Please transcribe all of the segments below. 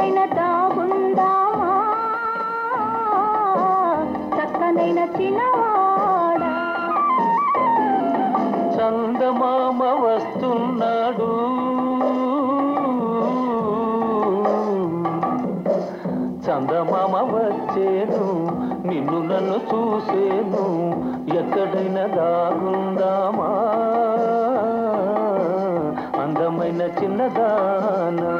ఎక్కడైనా దాగుందామా చక్కనైన చిన్నవాడా. చందమామ వస్తున్నాడు, చందమామ వచ్చేను, నిన్ను నన్ను చూసేను, ఎక్కడైనా దాగుందామా అందమైన చిన్నదానా.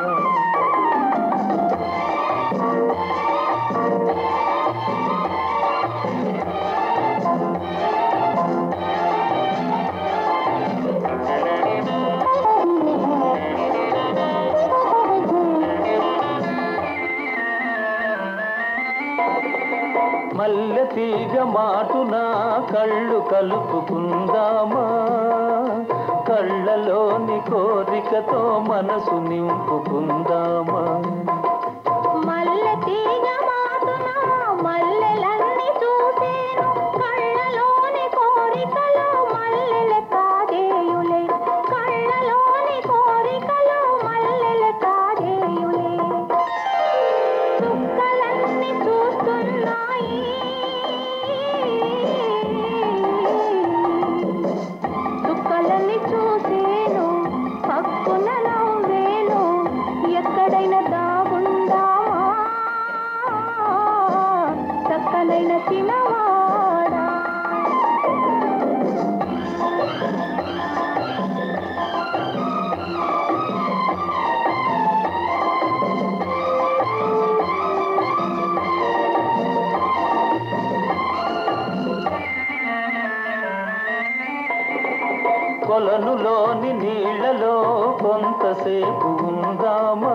మల్లె తీగ మాటున కళ్ళు కలుపుకుందామా, కళ్ళలోని కోరికతో మనసు నింపుకుందామా. మల్లె తీగ మాటున మల్లెలన్నీ చూసేను, కళ్ళలోని కోరికలో మల్లెల కాదేయులే, కళ్ళలోని కోరికలో మల్లెల కాదేయులే. చుక్కలన్నీ చూస్తున్నాయి, చుక్కలన్నీ చూసేను, పక్కున నవ్వేను, ఎక్కడైనా దాగుందామా చక్కనైన చిన్నవాడా. కొలనులోని నీళ్లలో కొంతసేపు ఉందామా,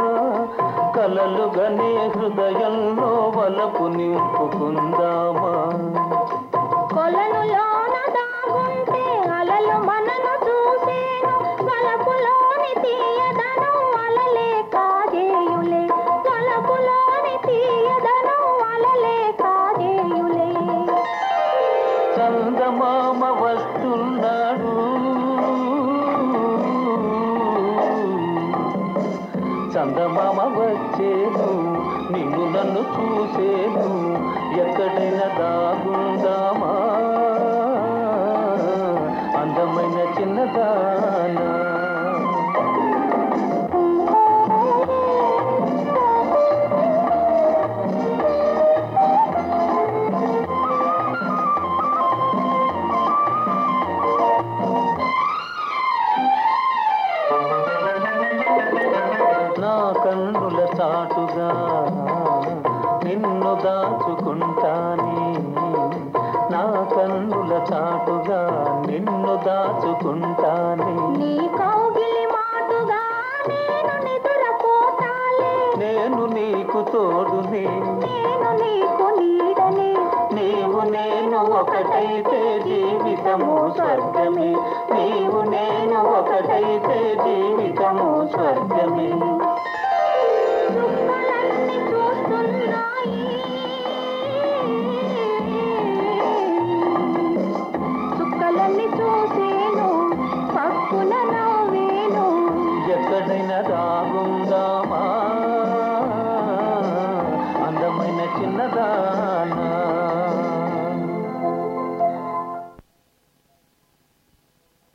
కలలుగనే హృదయంలో వలపు నింపుకుందామా. కొలనులోన దాగుంటే అలలు మనను చూసేను, వలపులోని తీయదనం అలలే కాదేయులే, వలపులోని తీయదనం అలలే కాదేయులే. చందమామ వస్తున్నాడు, చందమామ వచ్చేను, నిన్ను నన్ను చూసేను, ఎక్కడైనా దాగుందామా అందమైన చిన్నదానా. నా కన్నుల చాటుగా నిన్ను దాచుకుంటానే, నా కన్నుల చాటుగా నిన్ను దాచుకుంటానే. నీ కౌగిలి మాటుగా నేను నిద్రపోతాలే, నేను నీకు తోడునే, నేను నీకు నీడనే, నీవు నేను ఒకటైతే జీవితము స్వర్గమే, నీవు నేను ఒకటైతే జీవితము స్వర్గమే. చుక్కలన్నీ చూస్తున్నాయి, చుక్కలన్నీ చూసేను, పక్కున నవ్వేను, ఎక్కడైనా దాగుందామా అందమైన చిన్నదానా.